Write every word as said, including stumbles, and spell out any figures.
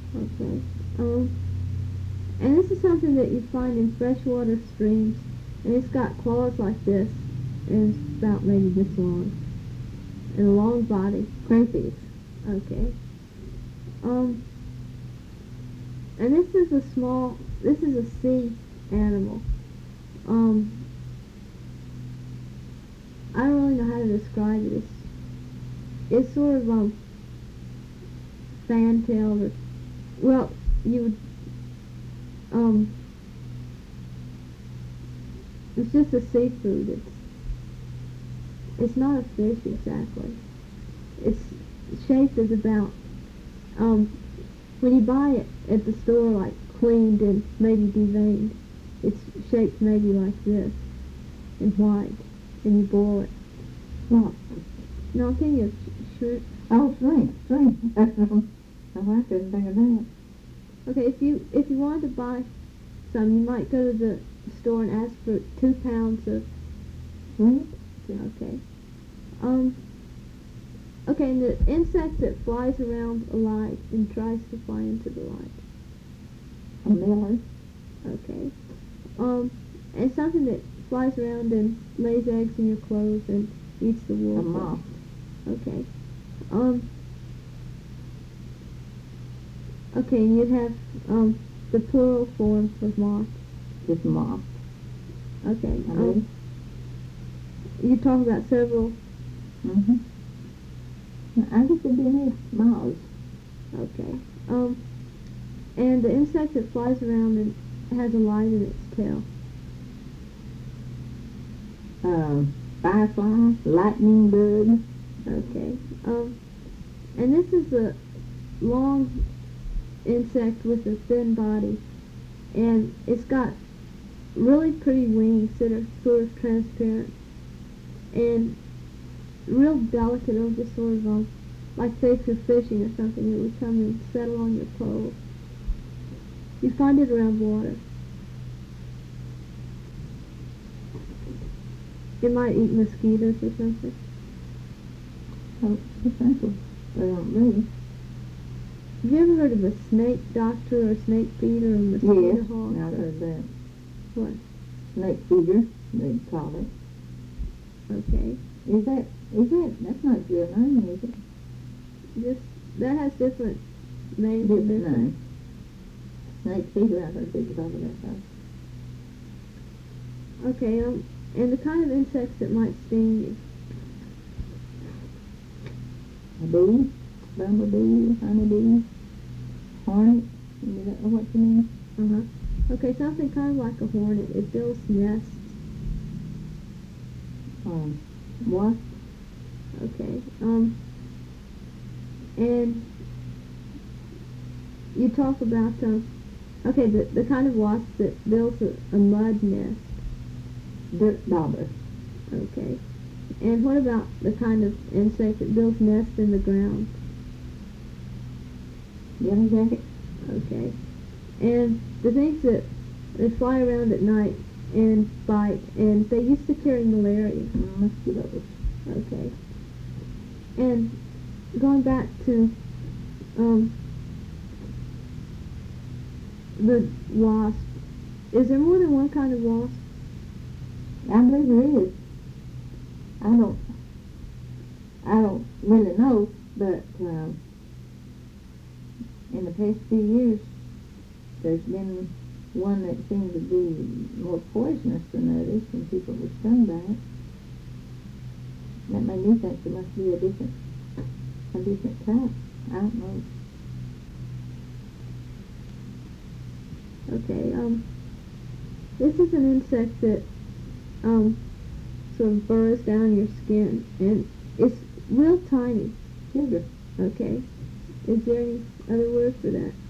Okay. Um, and this is something that you find in freshwater streams, and it's got claws like this, and it's about maybe this long, and a long body. Crayfish. Okay. Um, and this is a small, this is a sea animal. Um, I don't really know how to describe it. It's, it's sort of, um, fan-tailed, or, well, you would, um, it's just a seafood. It's, it's not a fish exactly. It's shaped as about, um, when you buy it at the store, like cleaned and maybe deveined, it's shaped maybe like this, and white, and you boil it. What? No, I'm thinking of sh- shrimp. Oh, shrimp, shrimp. Oh, I couldn't think of that. Okay, if you if you wanted to buy some, you might go to the store and ask for two pounds of Shrimp? Okay. Um. Okay, and the insect that flies around a light and tries to fly into the light. A miller. Okay. Um, and something that flies around and lays eggs in your clothes and eats the wool. A moth. Okay. Um. Okay, and you'd have um the plural form of moth. Just moth. Okay. I Um, mean, you talk about several. mm-hmm. I guess it'd be any moths. Okay. Um, and the insect that flies around and has a light in its tail. Uh, firefly, lightning bug. Okay. Um, and this is a long insect with a thin body, and it's got really pretty wings that are sort of transparent and real delicate. It'll just sort of, um, like say if you're fishing or something, it would come and settle on your pole. You find it around water. It might eat mosquitoes or something. Oh, essential. They don't really. Have you ever heard of a snake doctor or snake feeder or mosquito Yes, hawk? I've heard that. What? Snake feeder, they'd call it. Okay. Is that, is that, that's not your name, is it? Just, that has different names. Different and different- name. Snake feeder, I've heard people talk about that. Okay, um, and the kind of insects that might sting you. A bee, bumblebee, honeybee, hornet, is that what you mean? Uh-huh. Okay, something kind of like a hornet. It builds nests. Um, wasp, Okay, um, and you talk about, um, okay, the, the kind of wasp that builds a, a mud nest. dirt dauber, Okay. And what about the kind of insect that builds nests in the ground? yellow jacket, Okay. And the things that they fly around at night and bite, and they used to carry malaria. mm, mosquitoes. Okay. And going back to um, the wasp, is there more than one kind of wasp? I believe there is. I don't, I don't really know, but um, in the past few years, there's been one that seems to be more poisonous than others, and people were stung by it. That made me think there must be a different, a different type. I don't know. Okay, um, this is an insect that, um, sort of burrows down your skin, and it's real tiny. Sugar. Okay. Is there any other word for that?